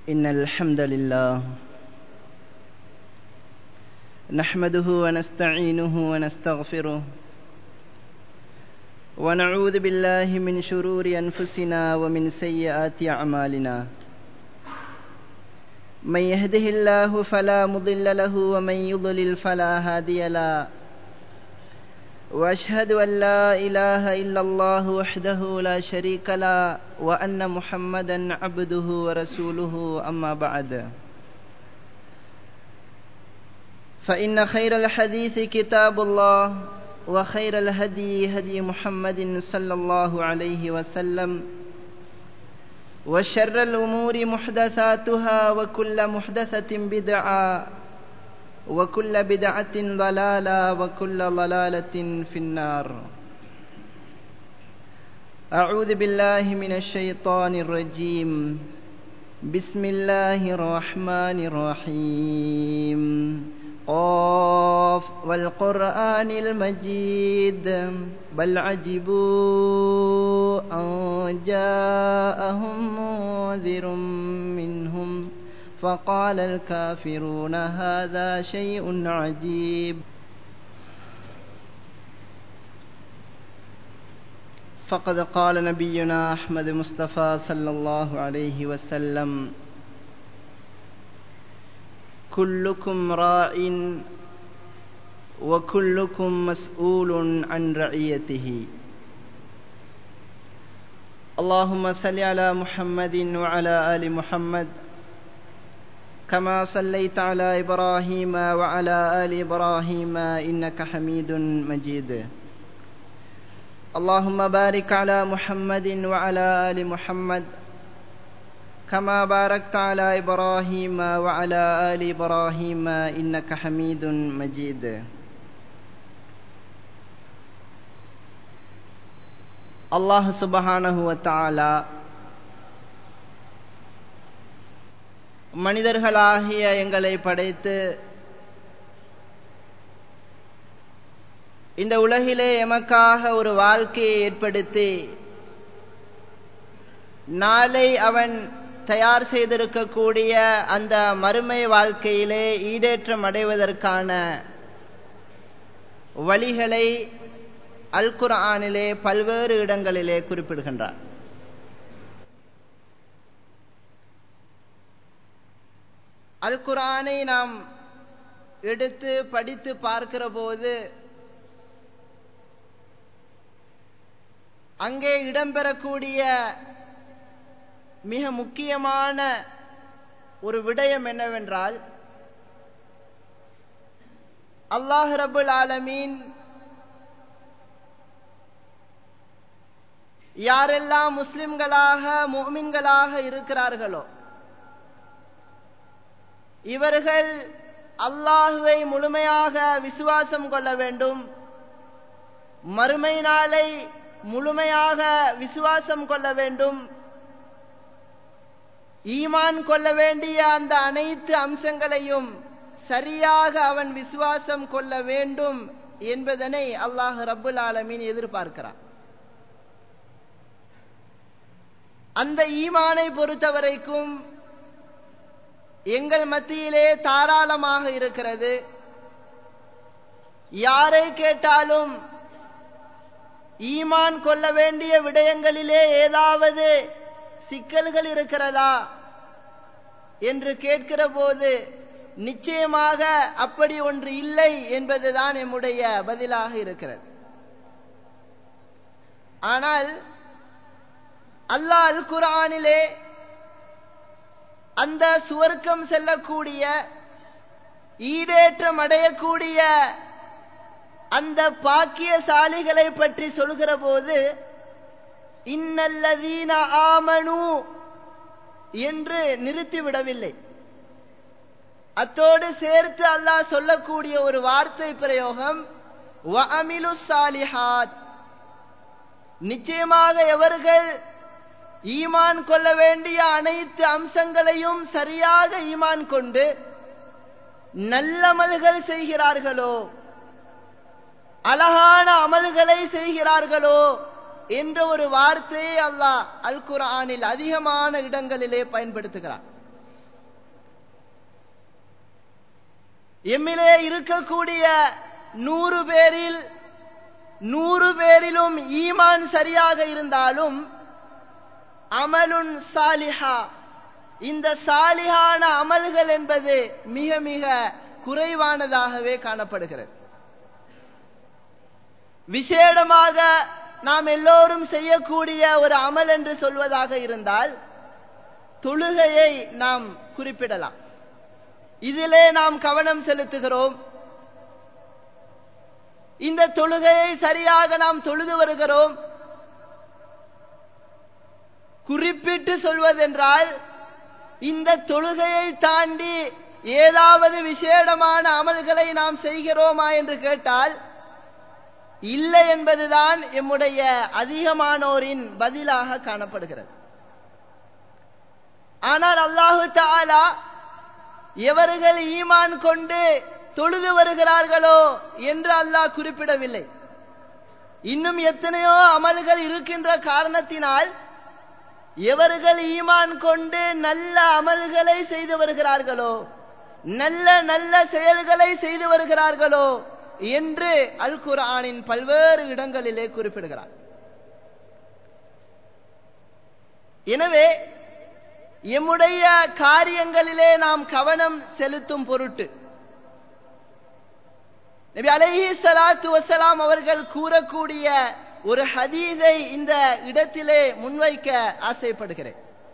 إن الحمد لله نحمده ونستعينه ونستغفره ونعوذ بالله من شرور أنفسنا ومن سيئات أعمالنا من يهده الله فلا مضل له ومن يضلل فلا هادي له وأشهد أن لا إله إلا الله وحده لا شريك له وأن محمدا عبده ورسوله أما بعد فإن خير الحديث كتاب الله وخير الهدي هدي محمد صلى الله عليه وسلم وشر الأمور محدثاتها وكل محدثة بدعة وكل بدعة ضلالة وكل ضلالة في النار. أعوذ بالله من الشيطان الرجيم. بسم الله الرحمن الرحيم. قاف والقرآن المجيد بل عجبوا أن جاءهم منذر منهم فقال الكافرون هذا شيء عجيب. فقد قال نبينا أحمد مصطفى صلى الله عليه وسلم: كلكم راع وكلكم مسؤول عن رعيته. اللهم صل على محمد وعلى آل محمد كما صليت على إبراهيم وعلى آل إبراهيم إنك حميد مجيد. اللهم بارك على محمد وعلى آل محمد كما باركت على إبراهيم وعلى آل إبراهيم إنك حميد مجيد. அல்லாஹ் சுப்ஹானஹு வ தஆலா மனிதர்களாகிய எங்களை படைத்து இந்த உலகிலே எமக்காக ஒரு வாழ்க்கையை ஏற்படுத்தி நாளை அவன் தயார் செய்திருக்கக்கூடிய அந்த மறுமை வாழ்க்கையிலே ஈடேற்றம் அடைவதற்கான வழிகளை அல் குர்ஆனிலே பல்வேறு இடங்களிலே குறிப்பிடுகின்றார். அல் குர்ஆனை நாம் எடுத்து படித்து பார்க்கிற போது அங்கே இடம்பெறக்கூடிய மிக முக்கியமான ஒரு விடயம் என்னவென்றால், அல்லாஹ் ரப்புல் ஆலமீன் யாரெல்லாம் முஸ்லிம்களாக முஃமின்களாக இருக்கிறார்களோ இவர்கள் அல்லாஹுவை முழுமையாக விசுவாசம் கொள்ள வேண்டும், மறுமை நாளை முழுமையாக விசுவாசம் கொள்ள வேண்டும், ஈமான் கொள்ள வேண்டிய அந்த அனைத்து அம்சங்களையும் சரியாக அவன் விசுவாசம் கொள்ள வேண்டும் என்பதனை அல்லாஹ் ரப்புல் ஆலமீன் எதிர்பார்க்கிறான். அந்த ஈமானை பொறுத்தவரைக்கும் எங்கள் மத்தியிலே தாராளமாக இருக்கிறது. யாரை கேட்டாலும் ஈமான் கொள்ள வேண்டிய விடயங்களிலே ஏதாவது சிக்கல்கள் இருக்கிறதா என்று கேட்கிற போது நிச்சயமாக அப்படி ஒன்று இல்லை என்பதுதான் நம்முடைய பதிலாக இருக்கிறது. ஆனால் அல்லாஹ் அல் குர்ஆனிலே அந்த சுவர்க்கம் செல்லக்கூடிய ஈடேற்றம் அடையக்கூடிய அந்த பாக்கியசாலிகளை பற்றி சொல்கிற போது இன்னல்லதீன ஆமனு என்று நிறுத்திவிடவில்லை. அத்தோடு சேர்த்து அல்லாஹ் சொல்லக்கூடிய ஒரு வார்த்தை பிரயோகம் வஅமிலு ஸாலிஹாத். நிச்சயமாக எவர்கள் ஈமான் கொள்ள வேண்டிய அனைத்து அம்சங்களையும் சரியாக ஈமான் கொண்டு நல்லமல்கள் செய்கிறார்களோ, அழகான அமல்களை செய்கிறார்களோ என்ற ஒரு வார்த்தையை அல்லாஹ் அல் குர்ஆனில் அதிகமான இடங்களிலே பயன்படுத்துகிறார். எம்மிலே இருக்கக்கூடிய 100 பேரில் 100 பேரிலும் ஈமான் சரியாக இருந்தாலும் அமலுன் சாலிஹா, இந்த சாலிஹான அமல்கள் என்பது மிக மிக குறைவானதாகவே காணப்படுகிறது. விசேடமாக நாம் எல்லோரும் செய்யக்கூடிய ஒரு அமல் என்று சொல்வதாக இருந்தால் தொழுகையை நாம் குறிப்பிடலாம். இதிலே நாம் கவனம் செலுத்துகிறோம். இந்த தொழுகையை சரியாக நாம் தொழுது வருகிறோம். குறிப்பிட்டு சொல்வதென்றால் இந்த தொழுகையை தாண்டி ஏதாவது விசேடமான அமல்களை நாம் செய்கிறோமா என்று கேட்டால் இல்லை என்பதுதான் எம்முடைய அதிகமானோரின் பதிலாக காணப்படுகிறது. ஆனால் அல்லாஹு தஆலா எவர்கள் ஈமான் கொண்டு தொழுது வருகிறார்களோ என்று அல்லாஹ் குறிப்பிடவில்லை. இன்னும் எத்தனையோ அமல்கள் இருக்கின்ற காரணத்தினால் எவர்கள் ஈமான் கொண்டு நல்ல அமல்களை செய்து வருகிறார்களோ, நல்ல நல்ல செயல்களை செய்து வருகிறார்களோ என்று அல் குர்ஆனின் பல்வேறு இடங்களிலே குறிப்பிடுகிறார். எனவே எம்முடைய காரியங்களிலே நாம் கவனம் செலுத்தும் பொருட்டு நபி அலைஹி ஸலாத்து வஸலாம் அவர்கள் கூறக்கூடிய ஒரு ஹதீஸை இந்த இடத்திலே முன்வைக்க ஆசைப்படுகிறேன்.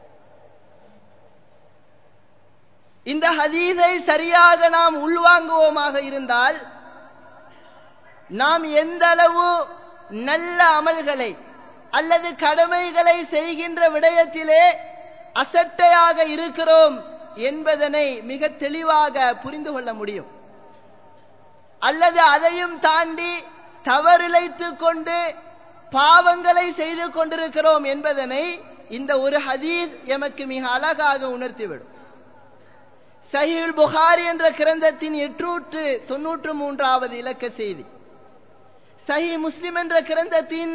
இந்த ஹதீஸை சரியாக நாம் உள்வாங்குவோமாக இருந்தால் நாம் எந்த அளவு நல்ல அமல்களை அல்லது கடமைகளை செய்கின்ற விடயத்திலே அசட்டையாக இருக்கிறோம் என்பதனை மிக தெளிவாக புரிந்து கொள்ள முடியும். அல்லது அதையும் தாண்டி தவறிழைத்துக் கொண்டு பாவங்களை செய்து கொண்டிருக்கிறோம் என்பதனை இந்த ஒரு ஹதீஸ் எமக்கு மிக அழகாக உணர்த்திவிடும். சஹீஹுல் புகாரி என்ற கிரந்தத்தின் 893வது இலக்க செய்தி, சஹீஹ் முஸ்லிம் என்ற கிரந்தத்தின்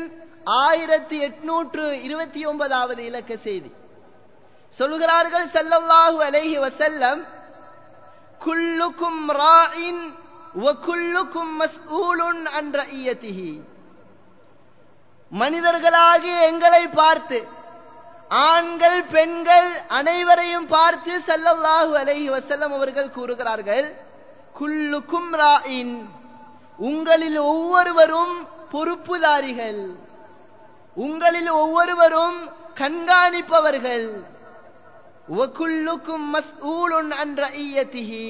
1829வது இலக்க செய்தி சொல்கிறார்கள், ஸல்லல்லாஹு அலைஹி வஸல்லம், குல்லுக்கும் ராஇன் வ குல்லுக்கும் மஸ்ஊலுன் அன் ரஇயதிஹி. மனிதர்களாகிய எங்களை பார்த்து, ஆண்கள் பெண்கள் அனைவரையும் பார்த்து ஸல்லல்லாஹு அலைஹி வஸல்லம் அவர்கள் கூறுகிறார்கள், குல்லுக்கும் ராஇன், உங்களில் ஒவ்வொருவரும் பொறுப்புதாரிகள், உங்களில் ஒவ்வொருவரும் கண்காணிப்பவர்கள், வ குல்லுக்கும் மஸ்ஊலுன் அன் ரஇயதிஹி,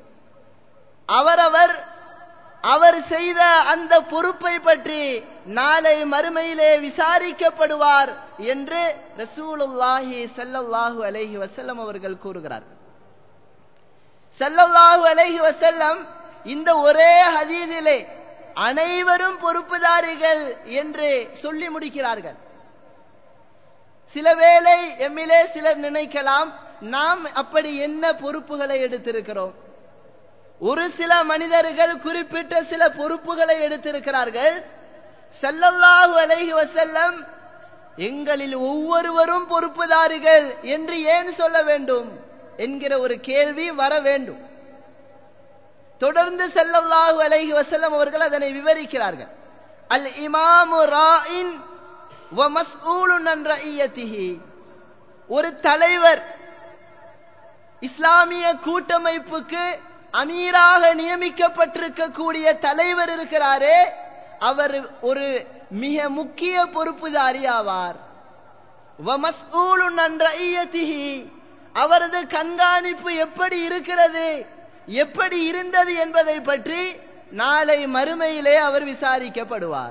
அவர் செய்த அந்த பொறுப்பை பற்றி நாளை மறுமையிலே விசாரிக்கப்படுவார் என்று ரசூலுல்லாஹி ஸல்லல்லாஹு அலைஹி வஸல்லம் அவர்கள் கூறுகிறார். ஸல்லல்லாஹு அலைஹி வஸல்லம் இந்த ஒரே ஹதீஸிலே அனைவரும் பொறுப்புதாரிகள் என்று சொல்லி முடிக்கிறார்கள். சிலவேளை எம்மிலே சிலர் நினைக்கலாம், நாம் அப்படி என்ன பொறுப்புகளை எடுத்திருக்கிறோம்? ஒரு சில மனிதர்கள் குறிப்பிட்ட சில பொறுப்புகளை எடுத்திருக்கிறார்கள். ஸல்லல்லாஹு அலைஹி வஸல்லம் எங்களில் ஒவ்வொருவரும் பொறுப்புதாரிகள் என்று ஏன் சொல்ல வேண்டும் என்கிற ஒரு கேள்வி வர வேண்டும். தொடர்ந்து ஸல்லல்லாஹு அலைஹி வஸல்லம் அவர்கள் அதனை விவரிக்கிறார்கள். அல் இமாமு ராஇன் வ மஸ்ஊலுன் அன் ரஇயதிஹி. ஒரு தலைவர், இஸ்லாமிய கூட்டமைப்புக்கு அமீராக நியமிக்கப்பட்டிருக்கக்கூடிய தலைவர் இருக்கிறாரே, அவர் ஒரு மிக முக்கிய பொறுப்புதாரி ஆவார். வ மஸ்ஊலுன் அன் ரஇயதிஹி, அவரது கண்காணிப்பு எப்படி இருக்கிறது, எப்படி இருந்தது என்பதை பற்றி நாளை மறுமையிலே அவர் விசாரிக்கப்படுவார்.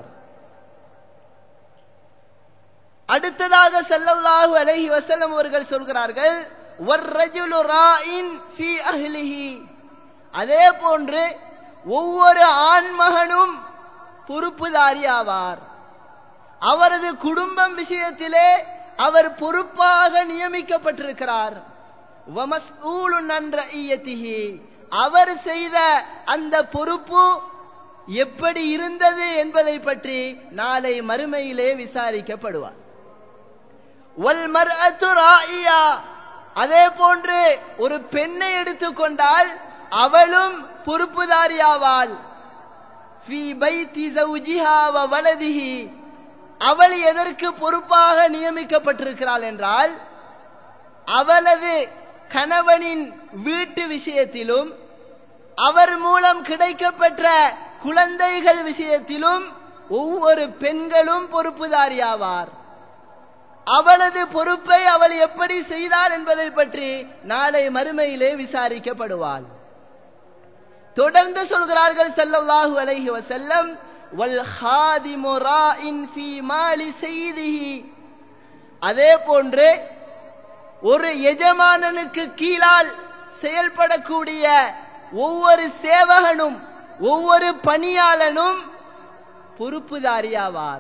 அடுத்ததாக ஸல்லல்லாஹு அலைஹி வஸல்லம் அவர்கள் சொல்கிறார்கள், வர்ரஜுலு ராஇன் ஃபீ அஹ்லிஹி. அதே போன்று ஒவ்வொரு ஆண்மகனும் பொறுப்புதாரி ஆவார். அவரது குடும்பம் விஷயத்திலே அவர் பொறுப்பாக நியமிக்கப்பட்டிருக்கிறார். வ மஸ்ஊலுன் அன் ரஇயதிஹி, அவர் செய்த அந்த பொறுப்பு எப்படி இருந்தது என்பதை பற்றி நாளை மறுமையிலே விசாரிக்கப்படுவார். வல் மர்அத்து ராஇயா. அதே போன்று ஒரு பெண்ணை எடுத்துக்கொண்டால் அவளும் பொறுப்புதாரியாவாள். ஃபீ பைத்தி ஸௌஜிஹா வ வலதிஹி, அவள் எதற்கு பொறுப்பாக நியமிக்கப்பட்டிருக்கிறாள் என்றால், அவளது கணவனின் வீட்டு விஷயத்திலும் அவர் மூலம் கிடைக்கப்பெற்ற குழந்தைகள் விஷயத்திலும் ஒவ்வொரு பெண்களும் பொறுப்புதாரியாவார். அவளது பொறுப்பை அவள் எப்படி செய்தாள் என்பதை பற்றி நாளை மறுமையிலே விசாரிக்கப்படுவாள். தொடர்ந்து சொல்கிறார்கள் ஸல்லல்லாஹு அலைஹி வஸல்லம், வல் ஹாதிமு ராஇன் ஃபீ மாலி ஸையிதிஹி, அதே போன்று ஒரு எஜமானனுக்கு கீழால் செயல்படக்கூடிய ஒவ்வொரு சேவகனும் ஒவ்வொரு பணியாளனும் பொறுப்புதாரியாவார்.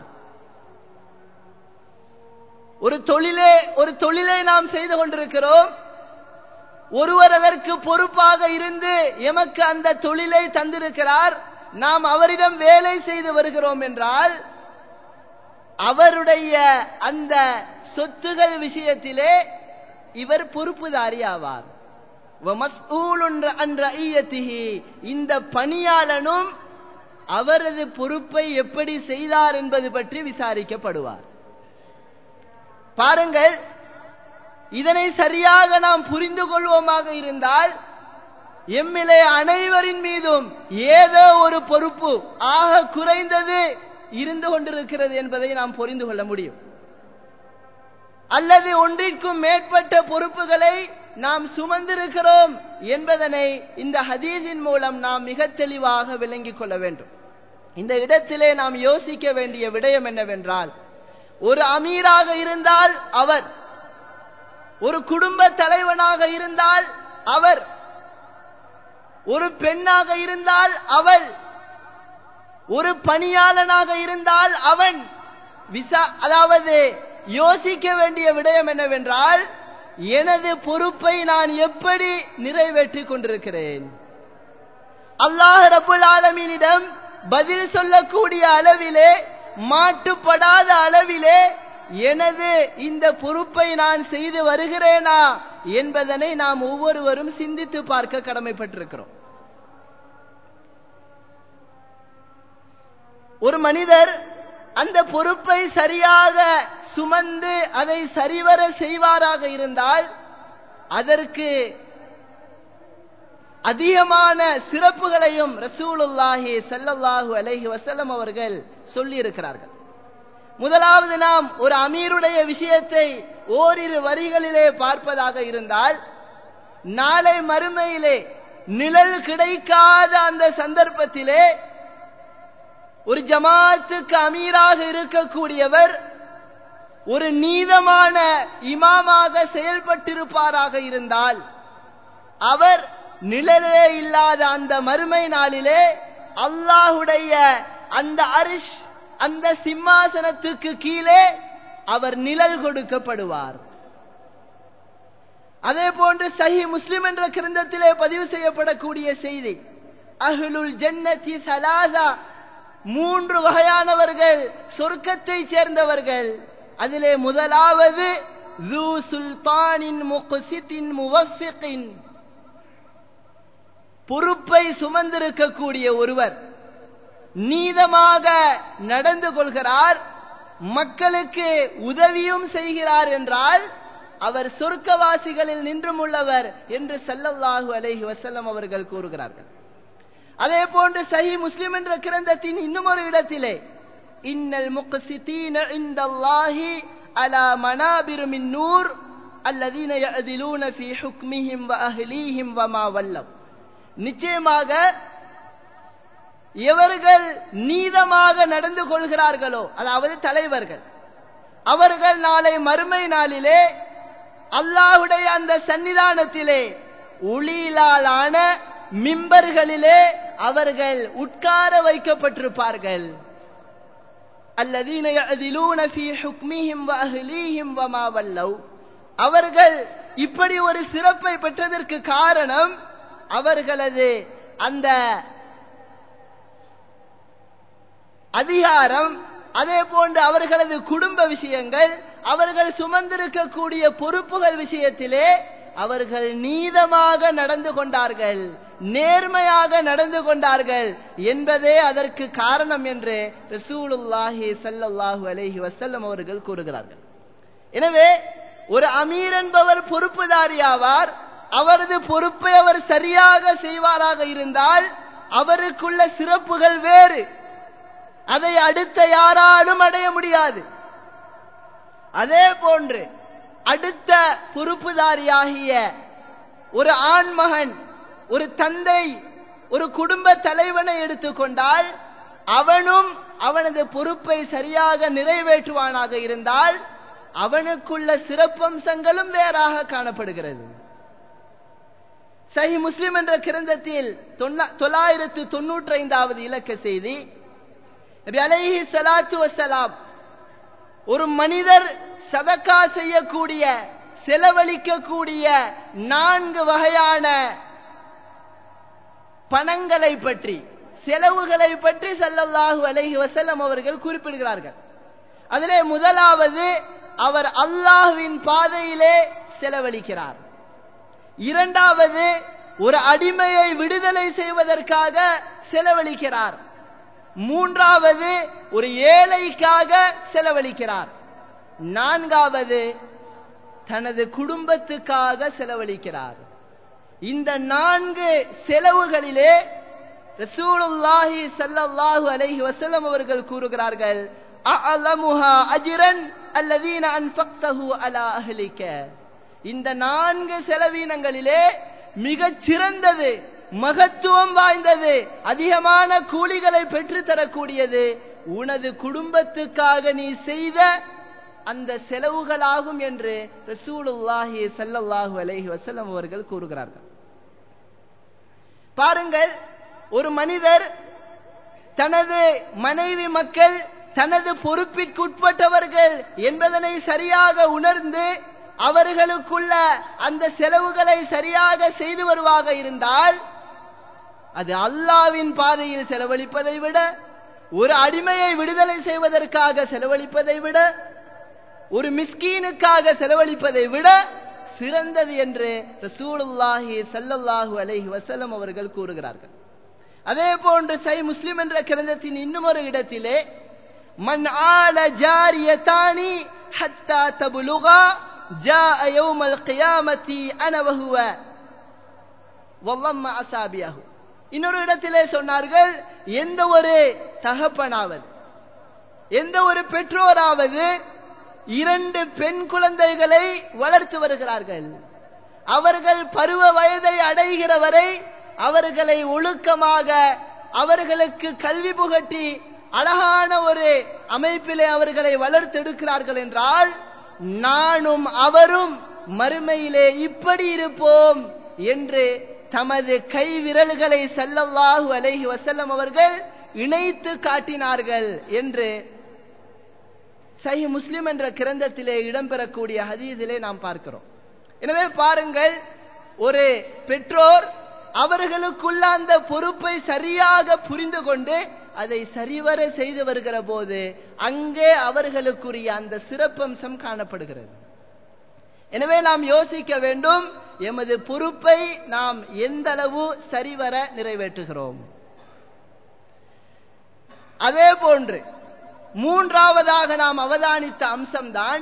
ஒரு தொழிலை நாம் செய்து கொண்டிருக்கிறோம். ஒருவர் அதற்கு பொறுப்பாக இருந்து எமக்கு அந்த தொழிலை தந்திருக்கிறார். நாம் அவரிடம் வேலை செய்து வருகிறோம் என்றால் அவருடைய அந்த சொத்துகள் விஷயத்திலே இவர் பொறுப்புதாரியாவார். இந்த பணியாளனும் அவரது பொறுப்பை எப்படி செய்தார் என்பது பற்றி விசாரிக்கப்படுவார். பாருங்கள், இதனை சரியாக நாம் புரிந்து கொள்வோமாக இருந்தால் எம்மிலே அனைவரின் மீதும் ஏதோ ஒரு பொறுப்பு ஆக குறைந்தது இருந்து கொண்டிருக்கிறது என்பதை நாம் புரிந்து கொள்ள முடியும். அல்லது ஒன்றிற்கும் மேற்பட்ட பொறுப்புகளை நாம் சுமந்திருக்கிறோம் என்பதனை இந்த ஹதீஸின் மூலம் நாம் மிக தெளிவாக விளங்கிக் கொள்ள வேண்டும். இந்த இடத்திலே நாம் யோசிக்க வேண்டிய விடயம் என்னவென்றால், ஒரு அமீராக இருந்தால் அவர், ஒரு குடும்ப தலைவனாக இருந்தால் அவர், ஒரு பெண்ணாக இருந்தால் அவள், ஒரு பணியாளனாக இருந்தால் அவன். அதாவது யோசிக்க வேண்டிய விடயம் என்னவென்றால், எனது பொறுப்பை நான் எப்படி நிறைவேற்றிக் கொண்டிருக்கிறேன்? அல்லாஹ் ரப்புல் ஆலமீனிடம் பதில் சொல்லக்கூடிய அளவிலே, மாட்டுப்படாத அளவிலே எனது இந்த பொறுப்பை நான் செய்து வருகிறேனா என்பதனை நாம் ஒவ்வொருவரும் சிந்தித்து பார்க்க கடமைப்பட்டிருக்கிறோம். ஒரு மனிதர் அந்த பொறுப்பை சரியாக சுமந்து அதை சரிவர செய்வாராக இருந்தால் அதற்கு அதிகமான சிறப்புகளையும் ரசூலுல்லாஹி ஸல்லல்லாஹு அலைஹி வஸல்லம் அவர்கள் சொல்லி இருக்கிறார்கள். முதலாவது, நாம் ஒரு அமீருடைய விஷயத்தை ஓரிரு வரிகளிலே பார்ப்பதாக இருந்தால், நாளை மறுமையிலே நிழல் கிடைக்காத அந்த சந்தர்ப்பத்திலே ஒரு ஜமாத்துக்கு அமீராக இருக்கக்கூடியவர் ஒரு நீதமான இமாமாக செயல்பட்டிருப்பாராக இருந்தால் அவர் நிழலே இல்லாத அந்த மறுமை நாளிலே அல்லாஹுடைய அந்த அரிஷ், அந்த சிம்மாசனத்துக்கு கீழே அவர் நிழல் கொடுக்கப்படுவார். அதே போன்று சஹீஹ் முஸ்லிம் என்ற கிரந்தத்திலே பதிவு செய்யப்படக்கூடிய செய்தி, அஹ்லுல் ஜன்னதி ஸலாஸா, 3 வகையானவர்கள் சொர்க்கத்தை சேர்ந்தவர்கள். அதிலே முதலாவது ذو سلطان مقسط موفق, பொறுப்பை சுமந்திருக்கக்கூடிய ஒருவர், நீதமாக நடந்து கொள்கிறார், மக்களுக்கு உதவியும் செய்கிறார் என்றால் அவர் சொர்க்கவாசிகளில் நின்றும் உள்ளவர் என்று ஸல்லல்லாஹு அலைஹி வஸல்லம் அவர்கள் கூறுகிறார்கள். அதே போன்று சஹீஹ் முஸ்லிம் என்ற கிரந்தத்தின் இன்னும் ஒரு இடத்திலே, இன்னல் முக்ஸிதீன இன்தல்லாஹி அலா மனாபிர் மின் நூர் அல்லதீன யஅதிலூன ஃபீ ஹுக்மிஹிம் வ அஹ்லீஹிம் வ மா வல்லவ், நிச்சயமாக எவர்கள் நீதமாக நடந்து கொள்கிறார்களோ, அதாவது தலைவர்கள், அவர்கள் நாளை மறுமை நாளிலே அல்லாஹ்வுடைய அந்த சன்னிதானத்திலே ஒளியிலான மிம்பர்களிலே அவர்கள் உட்கார வைக்கப்பட்டிருப்பார்கள். அல்லதீன யஅதிலூன ஃபீ ஹுக்மிஹிம் வ அஹ்லீஹிம் வ மா வல்லவ், அவர்கள் இப்படி ஒரு சிறப்பை பெற்றதற்கு காரணம் அவர்களது அந்த அதிகாரம், அதே போன்று அவர்களது குடும்ப விஷயங்கள், அவர்கள் சுமந்திருக்கக்கூடிய பொறுப்புகள் விஷயத்திலே அவர்கள் நீதமாக நடந்து கொண்டார்கள் நேர்மையாக நடந்து கொண்டார்கள் என்பதே அதற்கு காரணம் என்று ரசூலுல்லாஹி ஸல்லல்லாஹு அலைஹி வஸல்லம் அவர்கள் கூறுகிறார்கள். எனவே ஒரு அமீர் என்பவர் பொறுப்புதாரியாவார். அவரது பொறுப்பை அவர் சரியாக செய்வாராக இருந்தால் அவருக்குள்ள சிறப்புகள் வேறு, அதை அடுத்த யாராலும் அடைய முடியாது. அதே போன்று அடுத்த பொறுப்புதாரியாகிய ஒரு ஆண்மகன், ஒரு தந்தை, ஒரு குடும்ப தலைவனை எடுத்துக்கொண்டால் அவனும் அவனது பொறுப்பை சரியாக நிறைவேற்றுவானாக இருந்தால் அவனுக்குள்ள சிறப்பம்சங்களும் வேறாக காணப்படுகிறது. சஹீஹ் முஸ்லிம் என்ற கிரந்தத்தில் 995வது இலக்க செய்தி, நபி அலைஹி ஸலாத்து வஸ்ஸலாம் ஒரு மனிதர் சதக்கா செய்யக்கூடிய, செலவழிக்கக்கூடிய 4 வகையான பணங்களை பற்றி, செலவுகளை பற்றி ஸல்லல்லாஹு அலைஹி வஸல்லம் அவர்கள் குறிப்பிடுகிறார்கள். அதிலே முதலாவது, அவர் அல்லாஹ்வின் பாதையிலே செலவழிக்கிறார். இரண்டாவது, ஒரு அடிமையை விடுதலை செய்வதற்காக செலவழிக்கிறார். மூன்றாவது, ஒரு ஏழைக்காக செலவழிக்கிறார். நான்காவது, தனது குடும்பத்துக்காக செலவழிக்கிறார். இந்த 4 செலவுகளிலே ரசூலுல்லாஹி ஸல்லல்லாஹு அலைஹி வஸல்லம் அவர்கள் கூறுகிறார்கள், அஅலமுஹா அஜ்ரன் அல்லதீன அன்ஃபக்தஹு அலா அஹ்லிக. இந்த 4 செலவீனங்களிலே மிகச் சிறந்தது, மகத்துவம் வாய்ந்தது, அதிகமான கூலிகளை பெற்று தரக்கூடியது உனது குடும்பத்துக்காக நீ செய்த அந்த செலவுகளாகும் என்று ரசூலுல்லாஹி ஸல்லல்லாஹு அலைஹி வஸல்லம் அவர்கள் கூறுகிறார்கள். பாருங்கள், ஒரு மனிதர் தனது மனைவி மக்கள் தனது பொறுப்பிற்குட்பட்டவர்கள் என்பதனை சரியாக உணர்ந்து அவர்களுக்குள்ள அந்த செலவுகளை சரியாக செய்து வருவாக இருந்தால் அது அல்லாஹ்வின் பாதையில் செலவழிப்பதை விட, ஒரு அடிமையை விடுதலை செய்வதற்காக செலவழிப்பதை விட, ஒரு மிஸ்கீனுக்காக செலவழிப்பதை விட சிறந்தது என்று ரசூலுல்லாஹி ஸல்லல்லாஹு அலைஹி வஸல்லம் அவர்கள் கூறுகிறார்கள். அதே போன்று சஹீஹ் முஸ்லிம் என்ற கிரந்தத்தின் இன்னும் ஒரு இடத்திலே, மன் ஆல ஜாரியதானி ஹத்தா தபுலுகா ஜாஅ யௌமல் கியாமத்தி அன வஹுவ வல்லம்ம அஸாபியஹு. இன்னொரு இடத்திலே சொன்னார்கள், எந்த ஒரு தகப்பனாவது, எந்த ஒரு பெற்றோராவது 2 பெண் குழந்தைகளை வளர்த்து வருகிறார்கள், அவர்கள் பருவ வயதை அடைகிற வரை அவர்களை ஒழுக்கமாக அவர்களுக்கு கல்வி புகட்டி அழகான ஒரு அமைப்பிலே அவர்களை வளர்த்தெடுக்கிறார்கள் என்றால் நானும் அவரும் மறுமையிலே இப்படி இருப்போம் என்று தமது கை விரல்களை ஸல்லல்லாஹு அலைஹி வஸல்லம் அவர்கள் இணைத்து காட்டினார்கள் என்று சஹீஹ் முஸ்லிம் என்ற கிரந்தத்திலே இடம்பெறக்கூடிய ஹதீஸிலே நாம் பார்க்கிறோம். எனவே பாருங்கள், ஒரு பெற்றோர் அவர்களுக்குள்ள அந்த பொறுப்பை சரியாக புரிந்து கொண்டு அதை சரிவர செய்து வருகிற போது அங்கே அவர்களுக்குரிய அந்த சிறப்பம்சம் காணப்படுகிறது. எனவே நாம் யோசிக்க வேண்டும், எமது பொறுப்பை நாம் எந்த அளவு சரிவர நிறைவேற்றுகிறோம். அதே போன்று மூன்றாவதாக நாம் அவதானித்த அம்சம்தான்,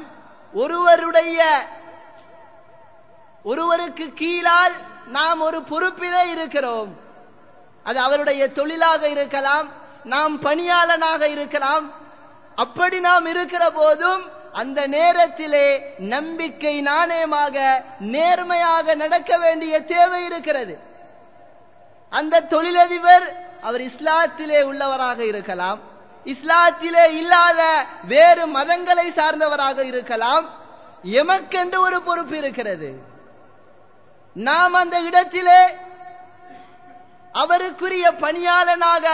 ஒருவருக்கு கீழால் நாம் ஒரு பொறுப்பிலே இருக்கிறோம். அது அவருடைய தொழிலாக இருக்கலாம், நாம் பணியாளனாக இருக்கலாம். அப்படி நாம் இருக்கிற போதும் அந்த நேரத்திலே நம்பிக்கை நாணயமாக நேர்மையாக நடக்க வேண்டிய தேவை இருக்கிறது. அந்த தொழிலதிபர் அவர் இஸ்லாத்திலே உள்ளவராக இருக்கலாம், இஸ்லாத்திலே இல்லாத வேறு மதங்களை சார்ந்தவராக இருக்கலாம். எமக்கென்று ஒரு பொறுப்பு இருக்கிறது. நாம் அந்த இடத்திலே அவருக்குரிய பணியாளனாக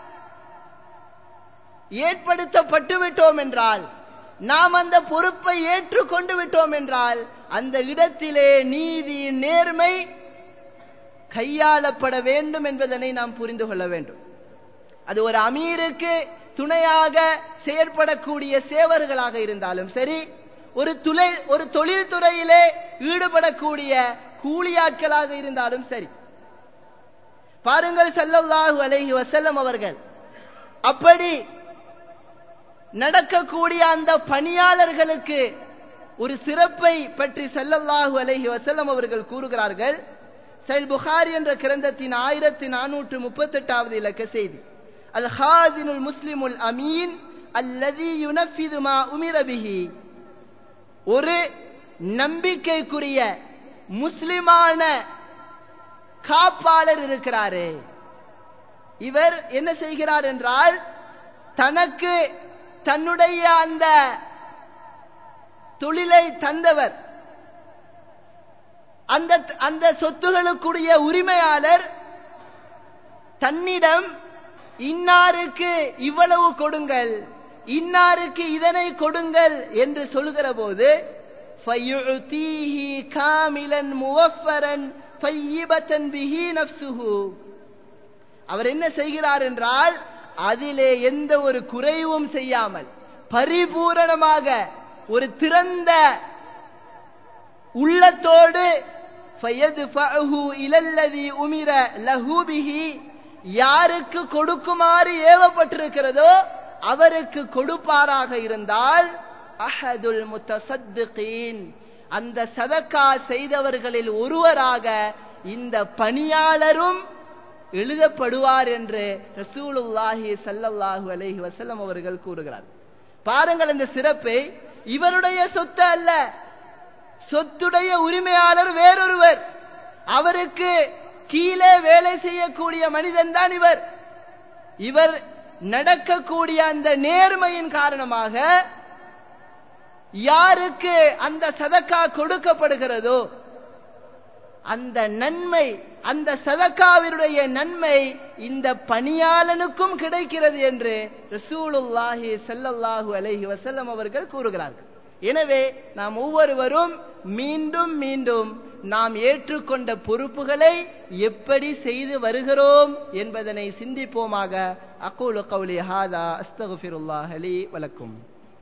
ஏற்படுத்தப்பட்டு விட்டோம் என்றால், நாம் அந்த பொறுப்பை ஏற்றுக்கொண்டு விட்டோம் என்றால் அந்த இடத்திலே நீதி நேர்மை கையாளப்பட வேண்டும் என்பதனை நாம் புரிந்து கொள்ள வேண்டும். அது ஒரு அமீருக்கு துணையாக செயற்படக்கூடிய சேவர்களாக இருந்தாலும் சரி, ஒரு தொழில் துறையிலே ஈடுபடக்கூடிய கூலியாட்களாக இருந்தாலும் சரி, பாருங்கள், ஸல்லல்லாஹு அலைஹி வஸல்லம் அவர்கள் அப்படி நடக்கக்கூடிய அந்த பணியாளர்களுக்கு ஒரு சிறப்பை பற்றி ஸல்லல்லாஹு அலைஹி வஸல்லம் அவர்கள் கூறுகிறார்கள். சஹீஹ் புகாரி என்ற கிரந்தத்தின் 1438வது இலக்க செய்தி, அல் ஹாஸினுல் முஸ்லிமுல் அமீன் அல்லதி யுனஃபிது மா உமிர பிஹி. ஒரு நம்பிக்கைக்குரிய முஸ்லிமான காப்பாளர் இருக்கிறாரே, இவர் என்ன செய்கிறார் என்றால், தனக்கு தன்னுடைய அந்த தொழிலை தந்தவர், அந்த சொத்துகளுக்குரிய உரிமையாளர் தன்னிடம் இன்னாருக்கு இவ்வளவு கொடுங்கள், இன்னாருக்கு இதனை கொடுங்கள் என்று சொல்கிற போது ஃபயுதீஹி காமிலன் முவஃபரன் தய்யிபத்தன் பிஹி நஃப்ஸுஹு, அவர் என்ன செய்கிறார் என்றால், அதிலே எந்த ஒரு குறைவும் செய்யாமல் பரிபூரணமாக ஒரு திறந்த உள்ளத்தோடு ஃபயத்ஃபஉஹு இலல்லதி உமிர லஹு பிஹி, யாருக்கு கொடுக்குமாறு ஏவப்பட்டிருக்கிறதோ அவருக்கு கொடுப்பாராக இருந்தால், அஹதுல் முத்தசத்திகீன், அந்த சதக்கா செய்தவர்களில் ஒருவராக இந்த பணியாளரும் எழுதப்படுவார் என்று ரசூலுல்லாஹி ஸல்லல்லாஹு அலைஹி வஸல்லம் அவர்கள் கூறுகிறார். பாருங்கள் இந்த சிறப்பை. இவருடைய சொத்து அல்ல, சொத்துடைய உரிமையாளர் வேறொருவர், அவருக்கு கீழே வேலை செய்யக்கூடிய மனிதன் தான் இவர். இவர் நடக்கக்கூடிய அந்த நேர்மையின் காரணமாக யாருக்கு அந்த சதக்கா கொடுக்கப்படுகிறதோ அந்த நன்மை, அந்த சதக்காவினுடைய நன்மை இந்த பணியாளனுக்கும் கிடைக்கிறது என்று ரசூலுல்லாஹி ஸல்லல்லாஹு அலைஹி வஸல்லம் அவர்கள் கூறுகிறார்கள். எனவே நாம் ஒவ்வொருவரும் மீண்டும் மீண்டும் நாம் ஏற்றுக்கொண்ட பொறுப்புகளை எப்படி செய்து வருகிறோம் என்பதனை சிந்திப்போமாக. அகூலு கௌலி ஹாதா அஸ்தக்ஃபிருல்லாஹ் லி வலக்கும்.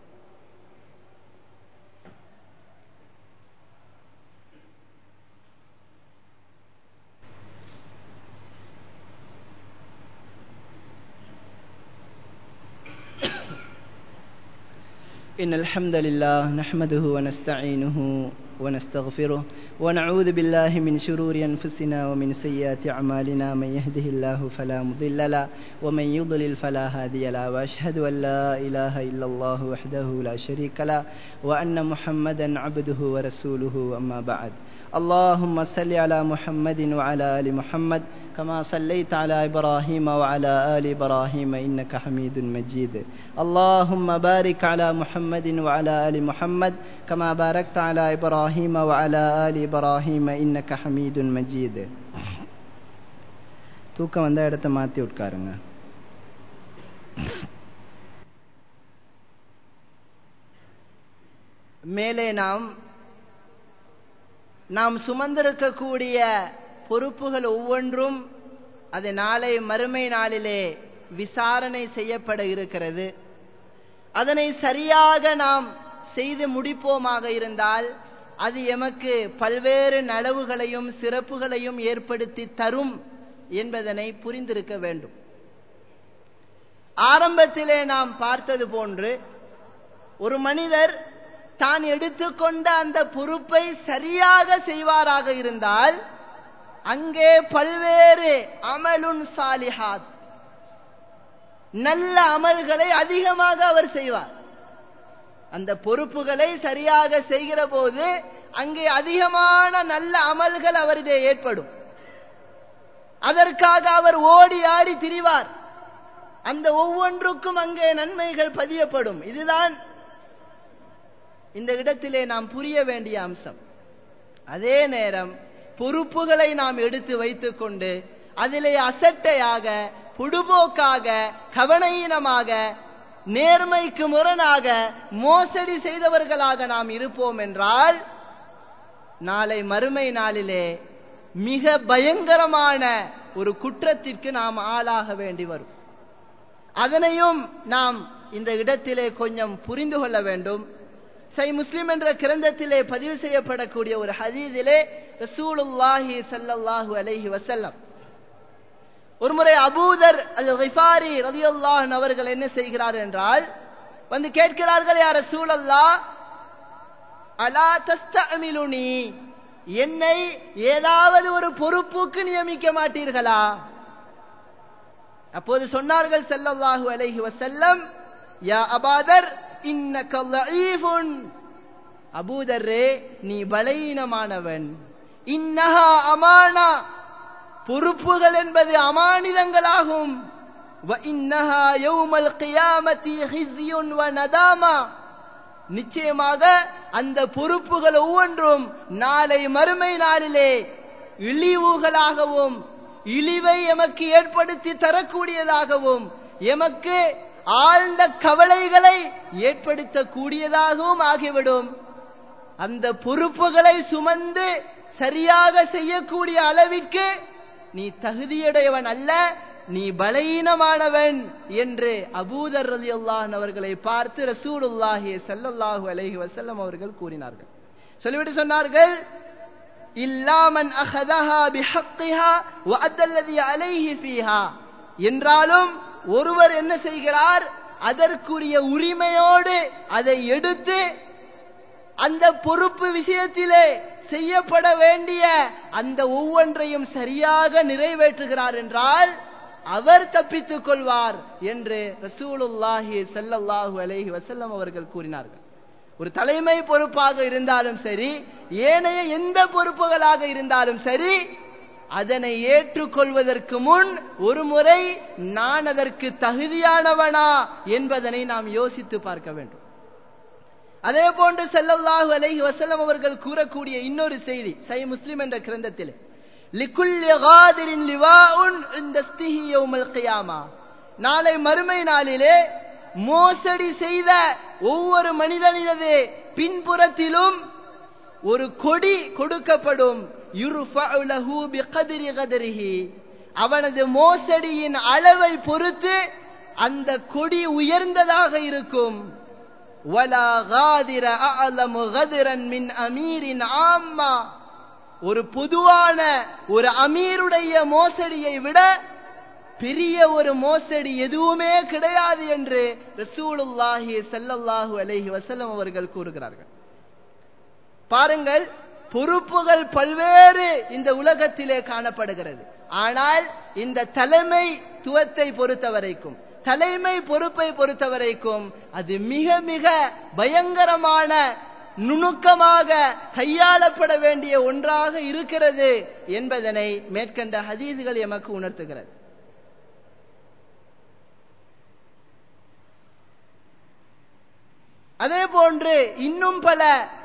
إن الحمد لله نحمده ونستعينه ونستغفره ونعوذ بالله من شرور أنفسنا ومن سيئات أعمالنا، من يهده الله فلا مضل له ومن يضلل فلا هادي له، وأشهد أن لا إله إلا الله وحده لا شريك له وأن محمدا عبده ورسوله. أما بعد، اللهم صل على محمد وعلى آل محمد كما صليت على إبراهيم وعلى آل إبراهيم إنك حميد مجيد. اللهم بارك على محمد وعلى آل محمد كما باركت على إبراهيم وعلى آل إبراهيم إنك حميد مجيد. தூக்கம் வந்த இடத்தை மாற்றி உட்காருங்க. மேலே நாம் சுமந்திருக்கக்கூடிய பொறுப்புகள் ஒவ்வொன்றும் அது நாளை மறுமை நாளிலே விசாரணை செய்யப்பட இருக்கிறது. அதனை சரியாக நாம் செய்து முடிப்போமாக இருந்தால் அது எமக்கு பல்வேறு நலவுகளையும் சிறப்புகளையும் ஏற்படுத்தி தரும் என்பதனை புரிந்திருக்க வேண்டும். ஆரம்பத்திலே நாம் பார்த்தது போன்று ஒரு மனிதர் தான் எடுத்துக்கொண்ட அந்த பொறுப்பை சரியாக செய்வாராக இருந்தால் அங்கே பல்வேறு அமலுன் சாலிஹாத், நல்ல அமல்களை அதிகமாக அவர் செய்வார். அந்த பொறுப்புகளை சரியாக செய்கிற போது அங்கே அதிகமான நல்ல அமல்கள் அவரிடையே ஏற்படும். அதற்காக அவர் ஓடி ஆடி திரிவார். அந்த ஒவ்வொன்றுக்கும் அங்கே நன்மைகள் பதியப்படும். இதுதான் இந்த இடத்திலே நாம் புரிய வேண்டிய அம்சம். அதே நேரம் பொறுப்புகளை நாம் எடுத்து வைத்துக் கொண்டு அதிலே அசட்டையாக, பொடுபோக்காக, கவனஈனமாக, நேர்மைக்கு முரணாக, மோசடி செய்தவர்களாக நாம் இருப்போம் என்றால் நாளை மறுமை நாளிலே மிக பயங்கரமான ஒரு குற்றத்திற்கு நாம் ஆளாக வேண்டி வரும். அதனையும் நாம் இந்த இடத்திலே கொஞ்சம் புரிந்து கொள்ள வேண்டும். சஹீஹ் முஸ்லிம் என்ற கிரந்தத்திலே பதிவு செய்யப்படக்கூடிய ஒரு ஹதீஸிலே ரசூலுல்லாஹி ஸல்லல்லாஹு அலைஹி வஸல்லம் ஒருமுறை அபூதர் அல் கிஃபாரி ரலியல்லாஹு அன்ஹு அவர்கள் என்ன செய்கிறார் என்றால், வந்து கேட்கிறார்கள், யா ரசூலல்லாஹ் அலா தஸ்தஅமிலுனி, என்னை ஏதாவது ஒரு பொறுப்புக்கு நியமிக்க மாட்டீர்களா? அப்போது சொன்னார்கள் ஸல்லல்லாஹு அலைஹி வஸல்லம், யா அபூதர் இன்னக லஈஃபுன், அபூதரே நீ பலவீனமானவன். இன்னஹா அமானா, பொறுப்புகள் என்பது அமானிதங்களாகும். வ இன்னஹா யௌமல் கியாமத்தி ஹிஸ்யுன் வ நதாமா, நிச்சயமாக அந்த பொறுப்புகள் ஒவ்வொன்றும் நாளை மறுமை நாளிலே இழிவுகளாகவும் இழிவை எமக்கு ஏற்படுத்தி தரக்கூடியதாகவும் எமக்கு ஆழ்ந்த கவலைகளை ஏற்படுத்தக்கூடியதாகவும் ஆகிவிடும். அந்த பொறுப்புகளை சுமந்து சரியாக செய்யக்கூடிய அளவிற்கு நீ தகுதியுடையவன் அல்ல, நீ பலவீனமானவன் என்று அபூதர் ரலியல்லாஹு அன்ஹு அவர்களை பார்த்து ரசூலுல்லாஹி ஸல்லல்லாஹு அலைஹி வஸல்லம் அவர்கள் கூறினார்கள். சொல்லிவிட்டு சொன்னார்கள், இல்லா மன் அஹதஹா பிஹக்கிஹா வ அத்தல்லதி அலைஹி ஃபீஹா, என்றாலும் ஒருவர் என்ன செய்கிறார், அதற்குரிய உரிமையோடு அதை எடுத்து அந்த பொறுப்பு விஷயத்திலே செய்யப்பட வேண்டிய அந்த ஒவ்வொன்றையும் சரியாக நிறைவேற்றுகிறார் என்றால் அவர் தப்பித்துக் கொள்வார் என்று ரசூலுல்லாஹி ஸல்லல்லாஹு அலைஹி வஸல்லம் அவர்கள் கூறினார்கள். ஒரு தலைமை பொறுப்பாக இருந்தாலும் சரி, ஏனைய எந்த பொறுப்புகளாக இருந்தாலும் சரி, அதனை ஏற்றுக்கொள்வதற்கு முன் ஒரு முறை நான் அதற்கு தகுதியானவனா என்பதனை நாம் யோசித்து பார்க்க வேண்டும். அதே போன்று ஸல்லல்லாஹு அலைஹி வஸல்லம் அவர்கள் கூறக்கூடிய இன்னொரு செய்தி சஹீஹ் முஸ்லிம் என்ற கிரந்தத்திலே, லிகுல்லி காதிரின் லிவாஉன் இன்தஸ்திஹி யௌமல் கியாமா, நாளை மறுமை நாளிலே மோசடி செய்த ஒவ்வொரு மனிதனினது பின்புறத்திலும் ஒரு கொடி கொடுக்கப்படும். யுர்ஃபஉ லஹு பிகத்ரி கத்ரிஹி, அவனது மோசடியின் அளவை பொறுத்து அந்த கொடி உயர்ந்ததாக இருக்கும். வலா காதிர அஅலமு கத்ரன் மின் அமீரின் ஆம்மா, ஒரு பொதுவான ஒரு அமீருடைய மோசடியை விட பெரிய ஒரு மோசடி எதுவுமே கிடையாது என்று ரசூலுல்லாஹி ஸல்லல்லாஹு அலைஹி வஸல்லம் அவர்கள் கூறுகிறார்கள். பாருங்கள், பொறுப்புகள் பல்வேறு இந்த உலகத்திலே காணப்படுகிறது. ஆனால் இந்த தலைமைத்துவத்தை பொறுத்தவரைக்கும், தலைமை பொறுப்பை பொறுத்தவரைக்கும் அது மிக மிக பயங்கரமான நுணுக்கமாக கையாளப்பட வேண்டிய ஒன்றாக இருக்கிறது என்பதனை மேற்கண்ட ஹதீஸ்கள் எமக்கு உணர்த்துகிறது. அதே போன்று இன்னும் பல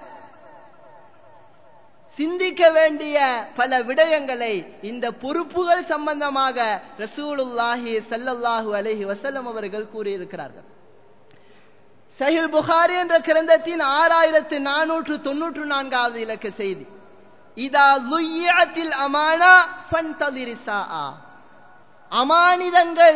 சிந்திக்க வேண்டிய பல விடயங்களை இந்த பொறுப்புகள் சம்பந்தமாக ரசூலுல்லாஹி ஸல்லல்லாஹு அலைஹி வஸல்லம் அவர்கள் கூறியிருக்கிறார்கள். சஹீஹ் புகாரி என்ற கிரந்தத்தின் 6494வது இலக்க செய்தி, இதா லுய்யத்தில் அமானா ஃபன்தலிரிஸா, அமானிதங்கள்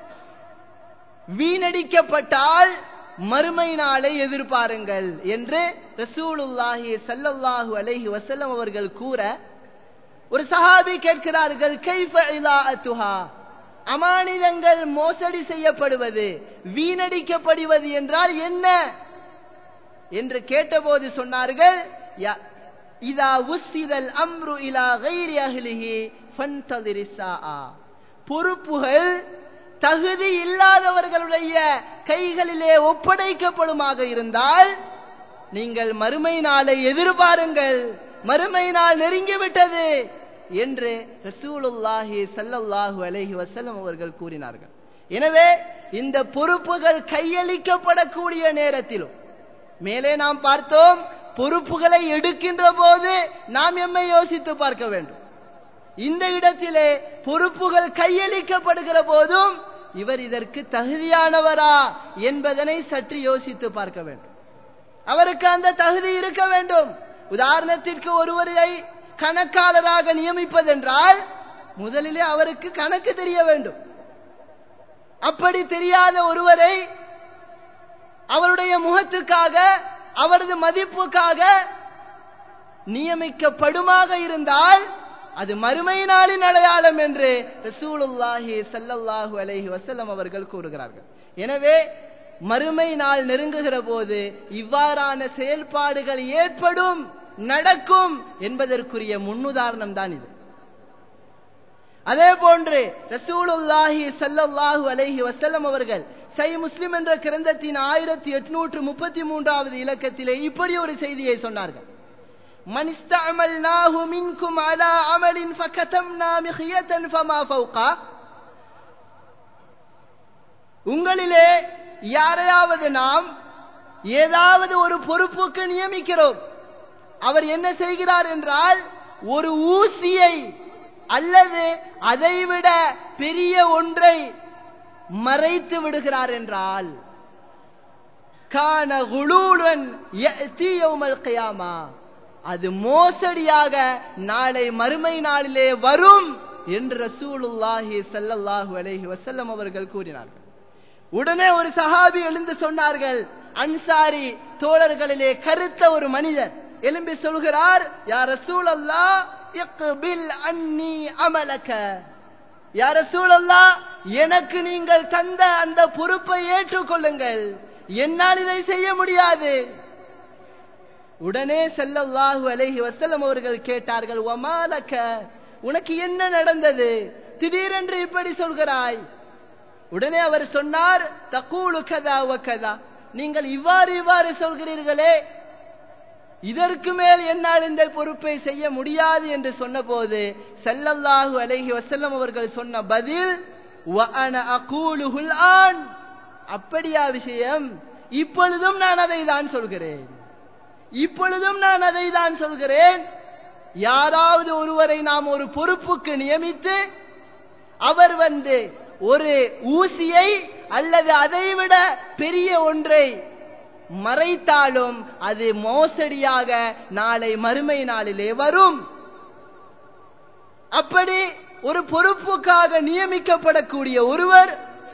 வீணடிக்கப்பட்டால் மறுமை நாளை எதிர்பாருங்கள் என்று ரசூலுல்லாஹி ஸல்லல்லாஹு அலைஹி வஸல்லம் அவர்கள் கூற, ஒரு சஹாபி கேட்கிறார்கள், கைஃப இலாஅத்துஹா, அமானிதங்கள் மோசடி செய்யப்படுவது வீணடிக்கப்படுவது என்றால் என்ன என்று கேட்டபோது சொன்னார்கள், இதா உஸ்ஸிதல் அம்ரு இலா கைரி அஹ்லிஹி ஃபன்தலிரிஸா, பொறுப்புகள் தகுதி இல்லாதவர்களுடைய கைகளிலே ஒப்படைக்கப்படுமாக இருந்தால் நீங்கள் மறுமை நாளை எதிர்பாருங்கள், மறுமை நாள் நெருங்கிவிட்டது என்று ரசூலுல்லாஹி ஸல்லல்லாஹு அலைஹி வஸல்லம் அவர்கள் கூறினார்கள். எனவே இந்த பொறுப்புகள் கையளிக்கப்படக்கூடிய நேரத்திலும், மேலே நாம் பார்த்தோம், பொறுப்புகளை எடுக்கின்ற போது நாம் எம்மை யோசித்து பார்க்க வேண்டும். இந்த இடத்திலே பொறுப்புகள் கையளிக்கப்படுகிற போதும் இவர் இதற்கு தகுதியானவரா என்பதனை சற்று யோசித்து பார்க்க வேண்டும். அவருக்கு அந்த தகுதி இருக்க வேண்டும். உதாரணத்திற்கு ஒருவரை கணக்காளராக நியமிப்பதென்றால் முதலிலே அவருக்கு கணக்கு தெரிய வேண்டும். அப்படி தெரியாத ஒருவரை அவருடைய முகத்துக்காக, அவரது மதிப்புக்காக நியமிக்கப்படுமாக இருந்தால் அது மறுமை நாளின் அடையாளம் என்று ரசூலுல்லாஹி ஸல்லல்லாஹு அலைஹி வஸல்லம் அவர்கள் கூறுகிறார்கள். எனவே மறுமை நாள் நெருங்குகிற போது இவ்வாறான செயல்பாடுகள் ஏற்படும், நடக்கும் என்பதற்குரிய முன்னுதாரணம் தான் இது. அதே போன்று ரசூலுல்லாஹி ஸல்லல்லாஹு அலைஹி வஸல்லம் அவர்கள் சஹீஹ் முஸ்லிம் என்ற கிரந்தத்தின் 1833வது இலக்கத்திலே இப்படி ஒரு செய்தியை சொன்னார்கள். மன் இஸ்தஅமல்நாஹு மின்கும் அலா அமலின் ஃபகதம்னா மிஹியதன் ஃபமா ஃபௌகா. உங்களிலே யாரையாவது நாம் ஏதாவது ஒரு பொறுப்புக்கு நியமிக்கிறோம், அவர் என்ன செய்கிறார் என்றால் ஒரு ஊசியை அல்லது அதைவிட பெரிய ஒன்றை மறைத்து விடுகிறார் என்றால் கான குலூலன் யஅதி யௌமல் கியாமா, அது மோசடியாக நாளை மறுமை நாளிலே வரும் என்று ரசூலுல்லாஹி ஸல்லல்லாஹு அலைஹி வஸல்லம் அவர்கள் கூறினார்கள். உடனே ஒரு சஹாபி எழுந்து சொன்னார்கள், அன்சாரி தோழர்களிலே கருத்த ஒரு மனிதர் எழும்பி சொல்கிறார், யா ரசூலல்லாஹ் இக்பில் அன்னி அமலக. யா ரசூலல்லாஹ், எனக்கு நீங்கள் தந்த அந்த பொறுப்பை ஏற்றுக்கொள்ளுங்கள், என்னால் இதை செய்ய முடியாது. உடனே ஸல்லல்லாஹு அலைஹி வஸல்லம் அவர்கள் கேட்டார்கள், வமாலக, உனக்கு என்ன நடந்தது, திடீரென்று இப்படி சொல்கிறாய்? உடனே அவர் சொன்னார், தகூலு கதா வ கதா, நீங்கள் இவ்வாறு சொல்கிறீர்களே, இதற்கு மேல் என்னால் இந்த பொறுப்பை செய்ய முடியாது என்று சொன்னபோது ஸல்லல்லாஹு அலைஹி வஸல்லம் அவர்கள் சொன்ன பதில், வ அன அகூலுஹுல் ஆன், அப்படியா விஷயம், இப்பொழுதும் நான் அதை தான் சொல்கிறேன், இப்பொழுதும் நான் அதை தான் சொல்கிறேன். யாராவது ஒருவரை நாம் ஒரு பொறுப்புக்கு நியமித்து அவர் ஒரு ஊசியை அல்லது அதைவிட பெரிய ஒன்றை மறைத்தாலும் அது மோசடியாக நாளை மறுமை நாளிலே வரும். அப்படி ஒரு பொறுப்புக்காக நியமிக்கப்படக்கூடிய ஒருவர்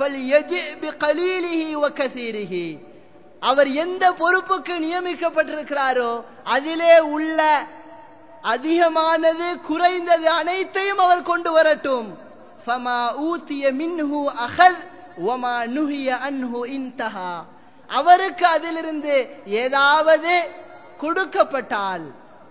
அவர் எந்த பொறுப்புக்கு நியமிக்கப்பட்டிருக்கிறாரோ அதிலே உள்ள அதிகமானது குறைந்தது அனைத்தையும் அவர் கொண்டு வரட்டும். ஃபமா ஊதிய மின்ஹு அஹல் வமா நுஹிய அன்ஹு இன்தஹா. அவருக்கு அதிலிருந்து ஏதாவது கொடுக்கப்பட்டால்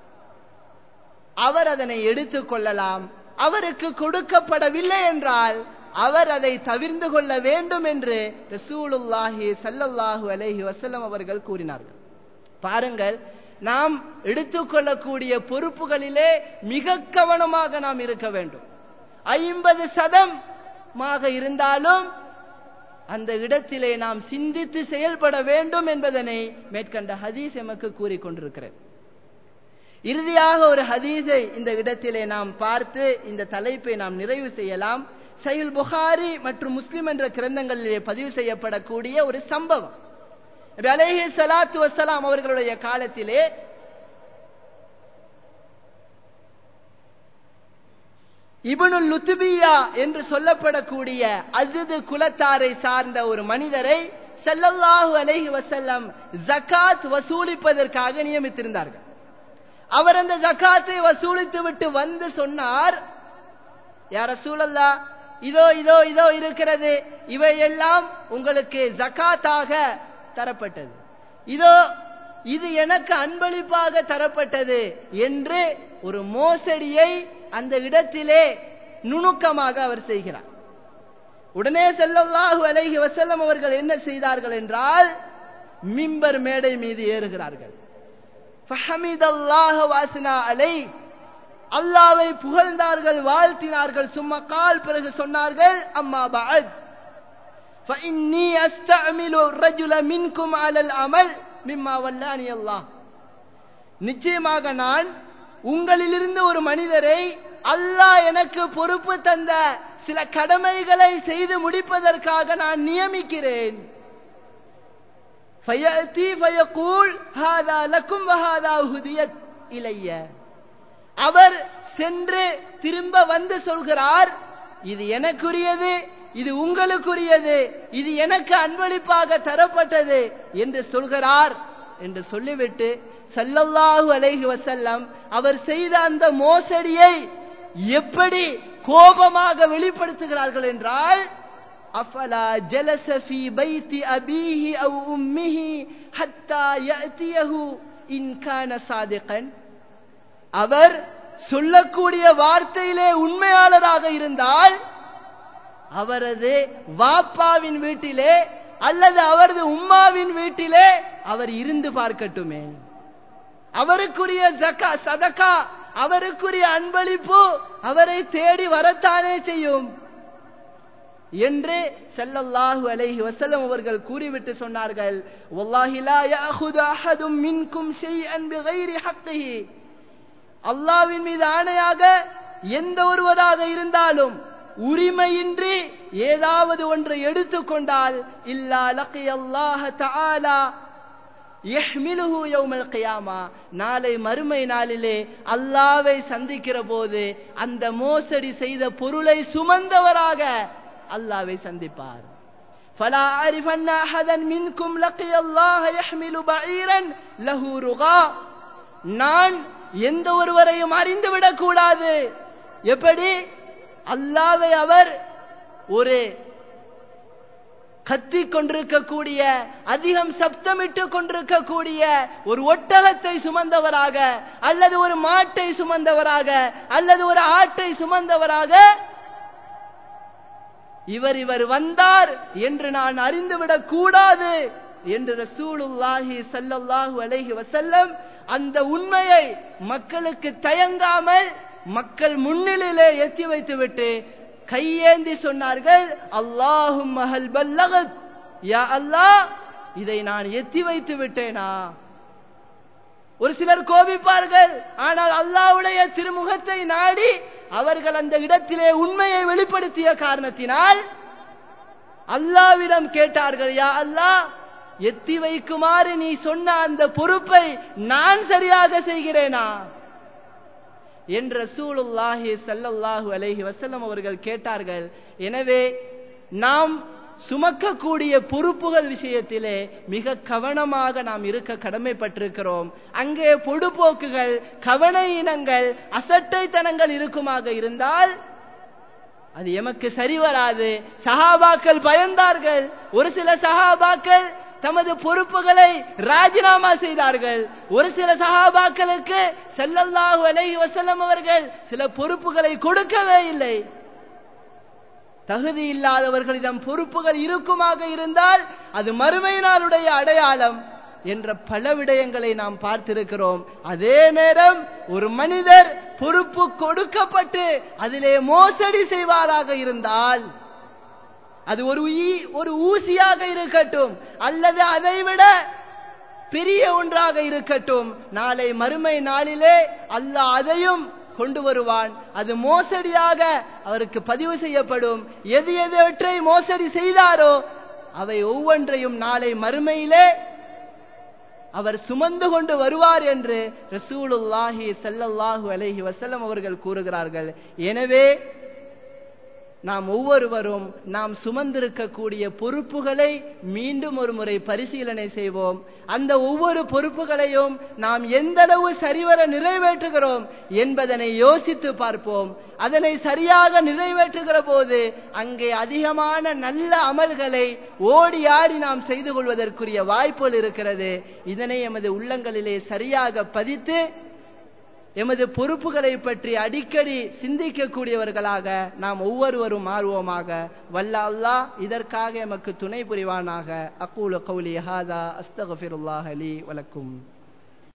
அவர் அதனை எடுத்துக் கொள்ளலாம், அவருக்கு கொடுக்கப்படவில்லை என்றால் அவர் அதை தவிர்ந்து கொள்ள வேண்டும் என்று ரசூலுல்லாஹி ஸல்லல்லாஹு அலைஹி வஸல்லம் அவர்கள் கூறினார்கள். பாருங்கள், நாம் எடுத்துக்கொள்ளக்கூடிய பொறுப்புகளிலே மிக கவனமாக நாம் இருக்க வேண்டும். 50% இருந்தாலும் அந்த இடத்திலே நாம் சிந்தித்து செயல்பட வேண்டும் என்பதனை மேற்கண்ட ஹதீஸ் எமக்கு கூறிக்கொண்டிருக்கிறது. இறுதியாக ஒரு ஹதீஸை இந்த இடத்திலே நாம் பார்த்து இந்த தலைப்பை நாம் நிறைவு செய்யலாம். சஹீஹ் புகாரி மற்றும் முஸ்லிம் என்ற கிரந்தங்களிலே பதிவு செய்யப்படக்கூடிய ஒரு சம்பவம். நபி அலைஹி ஸலாத்து வஸ்ஸலாம் அவர்களுடைய காலத்திலே இப்னுல் லுத்பியா என்று சொல்லப்படக்கூடிய அஸ்து குலத்தாரை சார்ந்த ஒரு மனிதரை ஸல்லல்லாஹு அலைஹி வஸல்லம் ஜகாத் வசூலிப்பதற்காக நியமித்திருந்தார்கள். அவர் அந்த ஜகாத்தை வசூலித்து விட்டு வந்து சொன்னார், யா ரசூலல்லாஹ், இதோ இதோ இதோ இருக்கிறது, இவையெல்லாம் உங்களுக்கு ஜகாத்தாக தரப்பட்டது, இதோ இது எனக்கு அன்பளிப்பாக தரப்பட்டது என்று ஒரு மோசடியை அந்த இடத்திலே நுணுக்கமாக அவர் செய்கிறார். உடனே ஸல்லல்லாஹு அலைஹி வஸல்லம் அவர்கள் என்ன செய்தார்கள் என்றால் மிம்பர் மேடை மீது ஏறுகிறார்கள். ஃபஹமிதல்லாஹ வஅஸ்னா அலைஹி, அல்லாஹ்வை புகழ்ந்தார்கள், வாழ்த்தினார்கள். சும்மா கால், பிறகு சொன்னார்கள், அம்மா பஅத் ஃபஇன்னி அஸ்தஅமிலு ரஜுல மின்கும் அலல் அமல் மிம்மா வல்லானி அல்லாஹ். நிச்சயமாக நான் உங்களிலிருந்து ஒரு மனிதரை அல்லாஹ் எனக்கு பொறுப்பு தந்த சில கடமைகளை செய்து முடிப்பதற்காக நான் நியமிக்கிறேன். ஃபயஅதி ஃபயகூல் ஹாதா லக்கும் வஹாதா ஹுதியத் இலைய. அவர் சென்று திரும்ப வந்து சொல்கிறார், இது எனக்குரியது, இது உங்களுக்குரியது, இது எனக்கு அன்பளிப்பாக தரப்பட்டது என்று சொல்கிறார் என்று சொல்லிவிட்டு ஸல்லல்லாஹு அலைஹி வஸல்லம் அவர் செய்த அந்த மோசடியை எப்படி கோபமாக வெளிப்படுத்துகிறார்கள் என்றால், அஃபலா ஜலஸ ஃபீ பைத்தி அபீஹி அவ் உம்மிஹி ஹத்தா யஅதியஹு இன் கான சாதிகன். அவர் சொல்லக்கூடிய வார்த்தையிலே உண்மையாளராக இருந்தால் அவரது வாப்பாவின் வீட்டிலே அல்லது அவரது உம்மாவின் வீட்டிலே அவர் இருந்து பார்க்கட்டுமே. அவருக்குரிய சதகா, அவருக்குரிய அன்பளிப்பு அவரை தேடி வரத்தானே செய்யும் என்று ஸல்லல்லாஹு அலைஹி வஸல்லம் அவர்கள் கூறிவிட்டு சொன்னார்கள், வல்லாஹி லா யஅஹுது அஹதும் மின்கும் ஷைஅன் பிகைரி ஹக்கிஹி. அல்லாஹ்வின் மீது ஆணையாக எந்த ஒருவராக இருந்தாலும் உரிமையின்றி ஏதாவது ஒன்றை எடுத்துக்கொண்டால், இல்லா லக்கியல்லாஹ தஆலா யஹ்மிலுஹு யௌமல் கியாமா, நாளை மறுமை நாளிலே அல்லாஹ்வை சந்திக்கிற போது அந்த மோசடி செய்த பொருளை சுமந்தவராக அல்லாஹ்வை சந்திப்பார். ஃபலா அரிஃபன்ன அஹதன் மின்கும் லக்கியல்லாஹ யஹ்மிலு பஈரன் லஹு ருகா. நான் எந்த ஒருவரையும் அறிந்துவிடக் கூடாது. எப்படி? அல்லாஹ்வை அவர் ஒரு கத்திக் கொண்டிருக்கக்கூடிய, அதிகம் சப்தமிட்டு கொண்டிருக்கக்கூடிய ஒரு ஒட்டகத்தை சுமந்தவராக அல்லது ஒரு மாட்டை சுமந்தவராக அல்லது ஒரு ஆட்டை சுமந்தவராக இவர் வந்தார் என்று நான் அறிந்துவிடக் கூடாது என்று ரசூலுல்லாஹி ஸல்லல்லாஹு அலைஹி வஸல்லம் அந்த உண்மையை மக்களுக்கு தயங்காமல் மக்கள் முன்னிலையிலே எத்தி வைத்துவிட்டு கையேந்தி சொன்னார்கள், அல்லாஹும்ம ஹல் பல்லகத், யா அல்லாஹ் இதை நான் எத்தி வைத்து விட்டேனா? ஒரு சிலர் கோபிப்பார்கள், ஆனால் அல்லாஹ்வுடைய திருமுகத்தை நாடி அவர்கள் அந்த இடத்திலே உண்மையை வெளிப்படுத்திய காரணத்தினால் அல்லாஹ்விடம் கேட்டார்கள், யா அல்லாஹ் எத்தி வைக்குமாறு நீ சொன்ன அந்த பொறுப்பை நான் சரியாக செய்கிறேனா என்று ரசூலுல்லாஹி ஸல்லல்லாஹு அலைஹி வஸல்லம் அவர்கள் கேட்டார்கள். எனவே நாம் சுமக்கக்கூடிய பொறுப்புகள் விஷயத்திலே மிக கவனமாக நாம் இருக்க கடமைப்பட்டிருக்கிறோம். அங்கே பொடுபோக்குகள், கவனையினங்கள், அசட்டைத்தனங்கள் இருக்குமாக இருந்தால் அது எமக்கு சரி வராது. சஹாபாக்கள் பயந்தார்கள். ஒரு சில சஹாபாக்கள் தமது பொறுப்புகளை ராஜினாமா செய்தார்கள். ஒரு சில சஹாபாக்களுக்கு ஸல்லல்லாஹு அலைஹி வஸல்லம் அவர்கள் சில பொறுப்புகளை கொடுக்கவே இல்லை. தகுதி இல்லாதவர்களிடம் பொறுப்புகள் இருக்குமாக இருந்தால் அது மறுமை நாளுடைய அடையாளம் என்ற பல விடயங்களை நாம் பார்த்திருக்கிறோம். அதே நேரம் ஒரு மனிதர் பொறுப்பு கொடுக்கப்பட்டு அதிலே மோசடி செய்வாராக இருந்தால், அது ஒரு ஊசியாக இருக்கட்டும் அல்லது அதைவிட பெரிய ஒன்றாக இருக்கட்டும், நாளை மறுமை நாளிலே அல்லாஹ் அதையும் கொண்டு வருவான். அது மோசடியாக அவருக்கு பதிவு செய்யப்படும். எது எதவற்றை மோசடி செய்தாரோ அவை ஒவ்வொன்றையும் நாளை மறுமையிலே அவர் சுமந்து கொண்டு வருவார் என்று ரசூலுல்லாஹி ஸல்லல்லாஹு அலைஹி வஸல்லம் அவர்கள் கூறுகிறார்கள். எனவே நாம் ஒவ்வொருவரும் நாம் சுமந்திருக்கக்கூடிய பொறுப்புகளை மீண்டும் ஒரு முறை பரிசீலனை செய்வோம். அந்த ஒவ்வொரு பொறுப்புகளையும் நாம் எந்தளவு சரிவர நிறைவேற்றுகிறோம் என்பதனை யோசித்து பார்ப்போம். அதனை சரியாக நிறைவேற்றுகிற போது அங்கே அதிகமான நல்ல அமல்களை ஓடி ஆடி நாம் செய்து கொள்வதற்குரிய வாய்ப்புகள் இருக்கிறது. இதனை எமது உள்ளங்களிலே சரியாக பதித்து எமது பொறுப்புகளை பற்றி அடிக்கடி சிந்திக்கக்கூடியவர்களாக நாம் ஒவ்வொருவரும் மாறுவோமாக. வல்ல அல்லாஹ் இதற்காக எமக்கு துணை புரிவானாக. அக்கூலு கௌலி ஹாதா அஸ்தக்ஃபிருல்லாஹ் லி வலக்கும்.